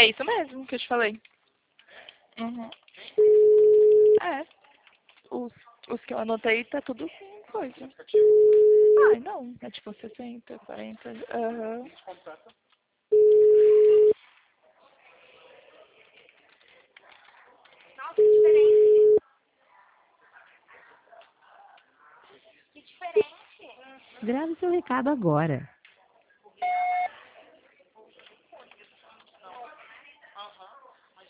É isso mesmo que eu te falei. Uhum. É. Os que eu anotei tá tudo com coisa. Ai, não. É tipo 60, 40. Aham. Nossa, que diferente. Que diferente. Grave seu recado agora.